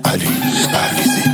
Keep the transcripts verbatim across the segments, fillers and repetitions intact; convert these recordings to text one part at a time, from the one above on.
علی پرویزی.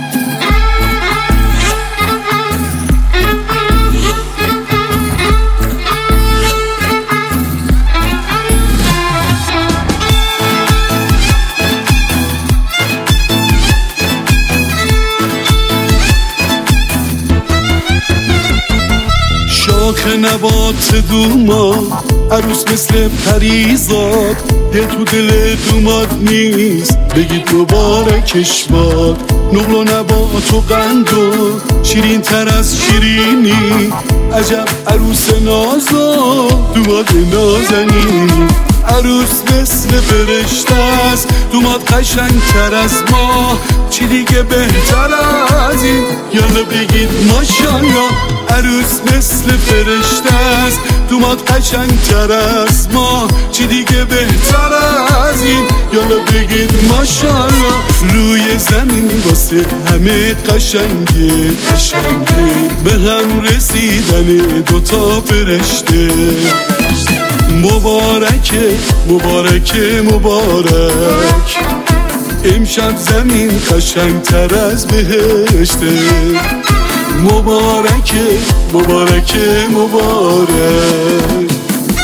شاخ نبات دوما عروس مثل پریزاد، یه تو دل دومات نیست بگید مبارکش باد. نقل و نبات و قند و شیرین تر از شیرینی، عجب عروس نازا دومات نازنی. عروس مثل فرشته است، دومات قشنگ تر از ما، چی دیگه بهتر از این؟ یالا بگید ماشالله. عروس مثل فرشته است، دومات قشنگ تر از ما، چی دیگه بهتر از این؟ یالا بگید ماشالله. روی زمین واسه همه قشنگه قشنگه، به هم رسیدن دوتا فرشته. مبارکه مبارکه مبارک، امشب زمین قشنگ تر از بهشته. مبارکه مبارکه مبارک.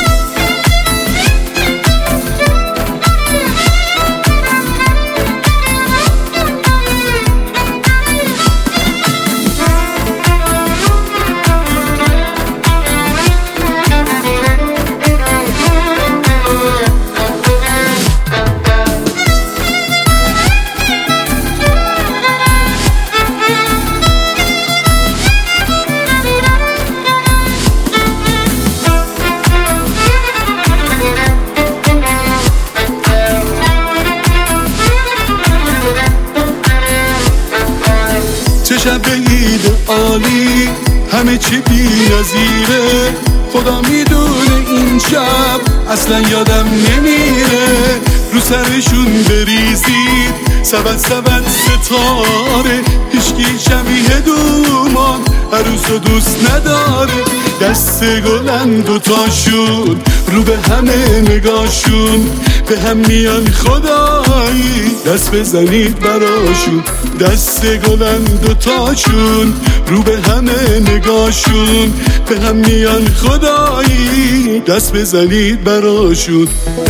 شب عید عالی، همه چی بی نظیره، خدا میدونه این شب اصلا یادم نمیره. رو سرشون بریزید سبد سبد ستاره، هیچکی شبیه دومان عروس و دوست نداره. دست گلن دوتاشون، رو به همه نگاشون، به هم میان خدایی دست بزنید براشون. دست گلن دوتاشون، رو به همه نگاشون، به هم میان خدایی دست بزنید براشون.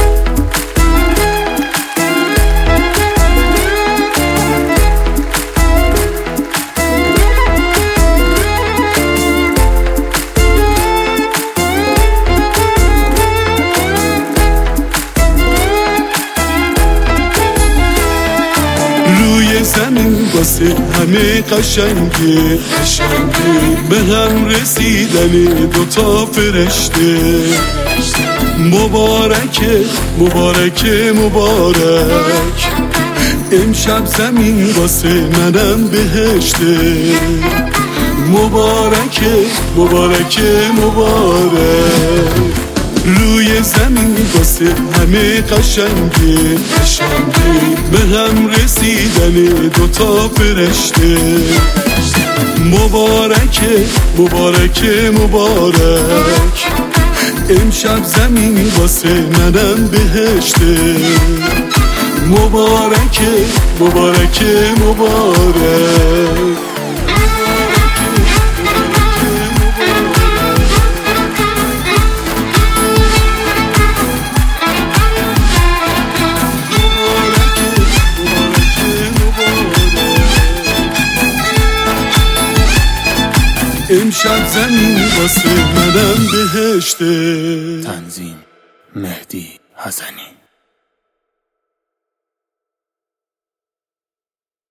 روی زمین واسه همه قشنگه قشنگه، به هم رسیدن دوتا فرشته. مبارکه مبارکه مبارک، امشب زمین واسه منم بهشته. مبارکه مبارکه مبارک. روی زمین واسه همه قشنگه قشنگه، به هم رسیدن دوتا فرشته. مبارکه مبارکه مبارک، امشب زمین واسه منم بهشته. مبارکه مبارکه مبارک. امشب زمین واسه منم بهشته. تنظیم مهدی حسنی.